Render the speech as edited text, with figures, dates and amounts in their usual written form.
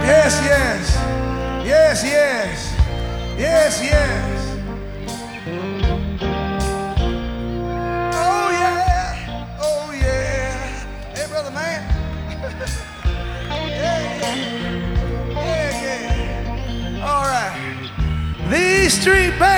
Yes, yes. Yes, yes. Yes, yes. Oh, yeah. Oh, yeah. Hey, brother man. Yeah, yeah. Yeah, yeah. All right. These street